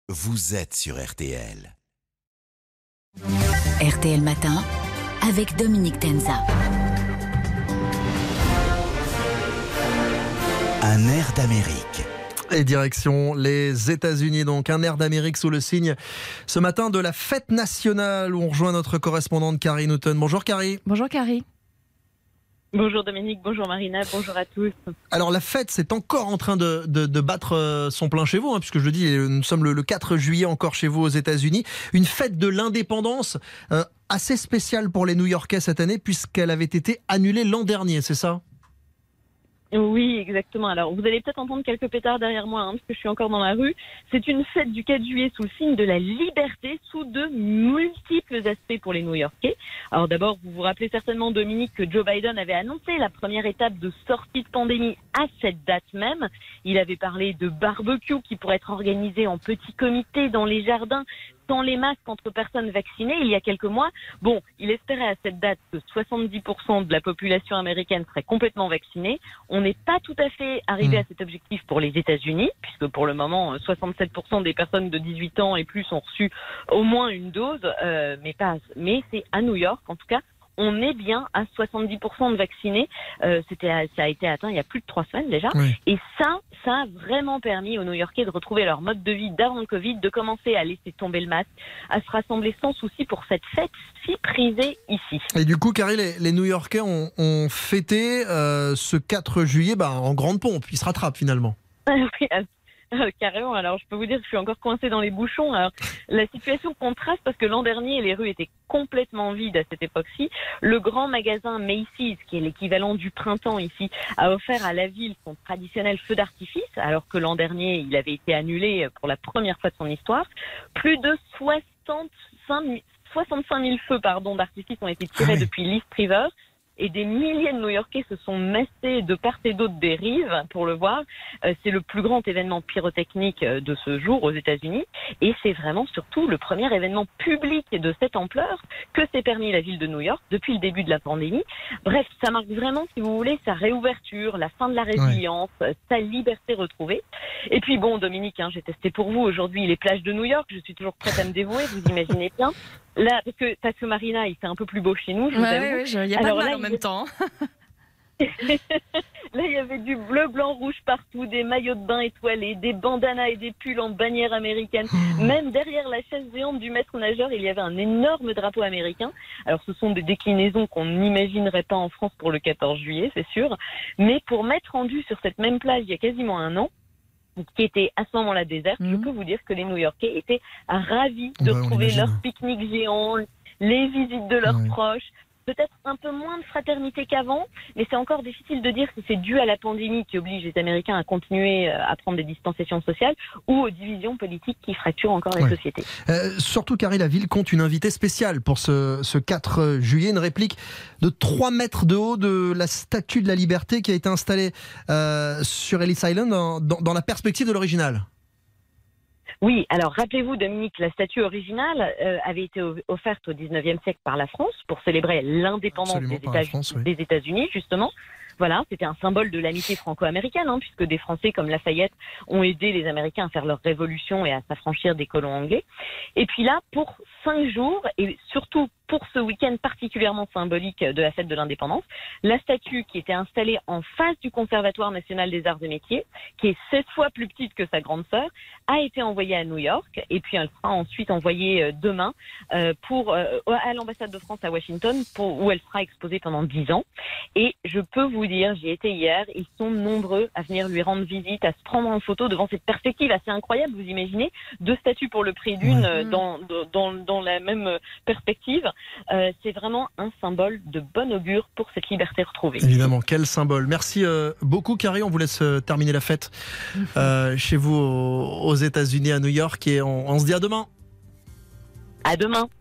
vous êtes sur RTL. RTL Matin, avec Dominique Tenza. Un air d'Amérique. Et direction les États-Unis, donc un air d'Amérique sous le signe ce matin de la fête nationale où on rejoint notre correspondante Carrie Newton. Bonjour Carrie. Bonjour Carrie. Bonjour Dominique, bonjour Marina, bonjour à tous. Alors la fête, c'est encore en train de battre son plein chez vous, puisque je le dis, nous sommes le 4 juillet encore chez vous aux États-Unis. Une fête de l'indépendance assez spéciale pour les New-Yorkais cette année, puisqu'elle avait été annulée l'an dernier, c'est ça ? Oui, exactement. Alors, vous allez peut-être entendre quelques pétards derrière moi, parce que je suis encore dans la rue. C'est une fête du 4 juillet sous le signe de la liberté, sous de multiples aspects pour les New-Yorkais. Alors d'abord, vous vous rappelez certainement, Dominique, que Joe Biden avait annoncé la première étape de sortie de pandémie à cette date même. Il avait parlé de barbecue qui pourrait être organisé en petits comités dans les jardins, sans les masques entre personnes vaccinées il y a quelques mois. Bon, il espérait à cette date que 70% de la population américaine serait complètement vaccinée. On n'est pas tout à fait arrivé à cet objectif pour les États-Unis, puisque pour le moment, 67% des personnes de 18 ans et plus ont reçu au moins une dose, mais c'est à New York, en tout cas. On est bien à 70% de vaccinés. Ça a été atteint il y a plus de 3 semaines déjà. Oui. Et ça a vraiment permis aux New-Yorkais de retrouver leur mode de vie d'avant le Covid, de commencer à laisser tomber le masque, à se rassembler sans souci pour cette fête si prisée ici. Et du coup, Carrie, les New-Yorkais ont fêté ce 4 juillet en grande pompe. Ils se rattrapent finalement. Oui, carrément. Alors, je peux vous dire que je suis encore coincée dans les bouchons. Alors, la situation contraste parce que l'an dernier, les rues étaient complètement vides à cette époque-ci. Le grand magasin Macy's, qui est l'équivalent du printemps ici, a offert à la ville son traditionnel feu d'artifice, alors que l'an dernier, il avait été annulé pour la première fois de son histoire. Plus de 65 000 feux d'artifice ont été tirés depuis l'East River. Et des milliers de New-Yorkais se sont massés de part et d'autre des rives pour le voir. C'est le plus grand événement pyrotechnique de ce jour aux États-Unis. Et c'est vraiment surtout le premier événement public de cette ampleur que s'est permis la ville de New York depuis le début de la pandémie. Bref, ça marque vraiment, si vous voulez, sa réouverture, la fin de la résilience, sa liberté retrouvée. Et puis bon, Dominique, j'ai testé pour vous aujourd'hui les plages de New York. Je suis toujours prête à me dévouer, vous imaginez bien. Là, parce que Marina, il fait un peu plus beau chez nous, je vous avoue. Oui, il n'y a pas de mal en même temps. Là, il y avait du bleu, blanc, rouge partout, des maillots de bain étoilés, des bandanas et des pulls en bannière américaine. Même derrière la chaise géante du maître nageur, il y avait un énorme drapeau américain. Alors, ce sont des déclinaisons qu'on n'imaginerait pas en France pour le 14 juillet, c'est sûr. Mais pour m'être rendue sur cette même plage il y a quasiment un an, qui était à ce moment-là déserte, je peux vous dire que les New-Yorkais étaient ravis de retrouver leur pique-nique géant, les visites de leurs proches, peut-être un peu moins de fraternité qu'avant, mais c'est encore difficile de dire si c'est dû à la pandémie qui oblige les Américains à continuer à prendre des distanciations sociales ou aux divisions politiques qui fracturent encore la société. Surtout, Carrie, la ville compte une invitée spéciale pour ce 4 juillet, une réplique de 3 mètres de haut de la Statue de la Liberté qui a été installée sur Ellis Island dans la perspective de l'original. Oui, alors rappelez-vous, Dominique, la statue originale avait été offerte au 19e siècle par la France pour célébrer l'indépendance des États-Unis, justement. Voilà, c'était un symbole de l'amitié franco-américaine, puisque des Français comme Lafayette ont aidé les Américains à faire leur révolution et à s'affranchir des colons anglais. Et puis là, pour 5 jours, et surtout pour ce week-end particulièrement symbolique de la fête de l'indépendance, la statue qui était installée en face du Conservatoire national des arts et métiers, qui est 7 fois plus petite que sa grande sœur, a été envoyée à New York, et puis elle sera ensuite envoyée demain à l'ambassade de France à Washington, où elle sera exposée pendant 10 ans. Et je peux vous dire, j'y étais hier, ils sont nombreux à venir lui rendre visite, à se prendre en photo devant cette perspective assez incroyable, vous imaginez, 2 statues pour le prix d'une dans la même perspective. C'est vraiment un symbole de bon augure pour cette liberté retrouvée. Évidemment, quel symbole. Merci beaucoup, Carrie. On vous laisse terminer la fête chez vous aux États-Unis, à New York, et on se dit à demain. À demain.